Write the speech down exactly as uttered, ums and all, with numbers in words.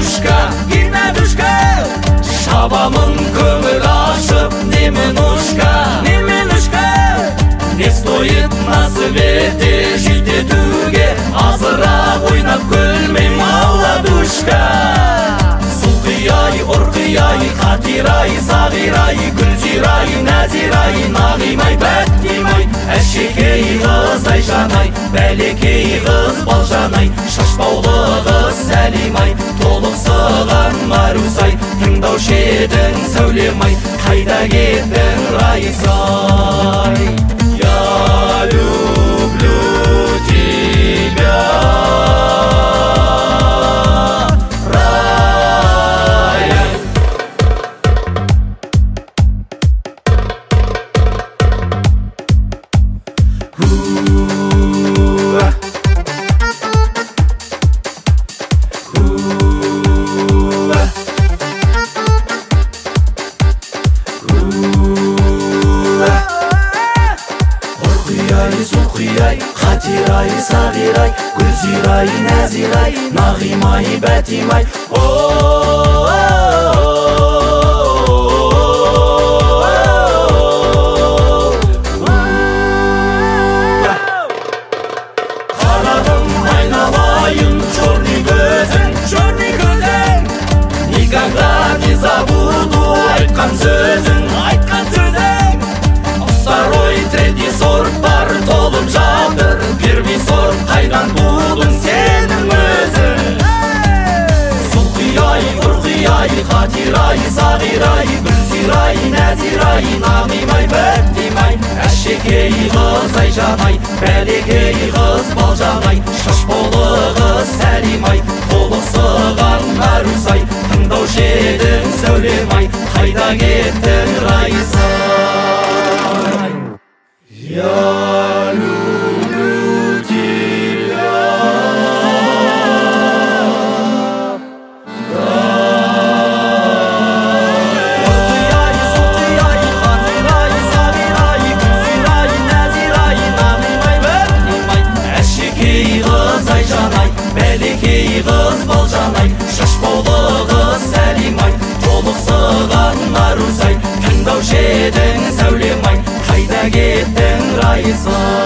душка, Геннадушка. Шабамын көңіл ашып, Неменушка, Неменушка. Не стоит на свете жить етуге, азырақ ойнап күлмей молодушка. Сулқияй, ұрқияй, қатирай, сағирай, гүлзирай, нәзирай, нағимай, бәттимай, әшекей қыз Айжанай, бәлекей қыз Балжанай, шашбаулы қыз Сәлимай, толықсыған Марусай, тыңдаушы едің Сәулемай, қайда кеттің Райсай? Я люблю тебя, Рая. Уа. Уа. Сулқияй, қатирай, сағирай, гүлзирай, нәзирай, нағимай, бәтимай. Қарағым айналайын, черный көзің, черный көзің. Никогда не забуду айтқан сөзің, айтқан сөзің. Второй, третий сорт бар толып жатыр, первый сорт қайдан будың сенің өзің? Сулқияй, ұрқияй, қатирай, сағирай, гүлзирай, нәзирай, нағимай, бәттимай, әшекей қыз Айжанай, бәлекей қыз Балжанай, шашбаулы қыз Сәлимай, толықсыған Марусай, тыңдаушы едің Сәулемай, қайда кеттің Райсай? Я люблю тебя, Ұрқияй, сулқияй, қатирай, сағирай, гүлзирай, нәзирай, нағимай, бәттимай, әшекей қыз Айжанай, бәлекей қыз Балжанай, шашбаулы қыз Сәлимай, толықсыған Марусай, тыңдаушы едің Сәулемай, қайда кеттің Райсай?